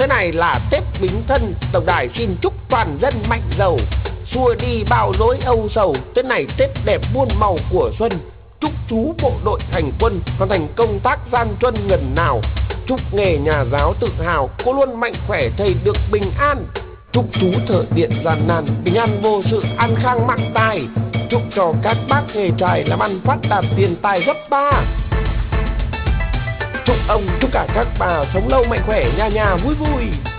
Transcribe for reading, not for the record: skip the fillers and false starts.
Thế này là Tết Bính Thân, tổng đài xin chúc toàn dân mạnh giàu, xua đi bao nỗi âu sầu. Tết này Tết đẹp muôn màu của xuân, chúc chú bộ đội hành quân hoàn thành công tác gian truân ngần nào. Chúc nghề nhà giáo tự hào, cô luôn mạnh khỏe thầy được bình an. Chúc chú thợ điện gian nan, bình an vô sự, an khang mạng tài. Chúc cho các bác nghề trài làm ăn phát đạt tiền tài gấp 3. Chúc ông, chúc cả các bà sống lâu mạnh khỏe, nhà nhà vui vui.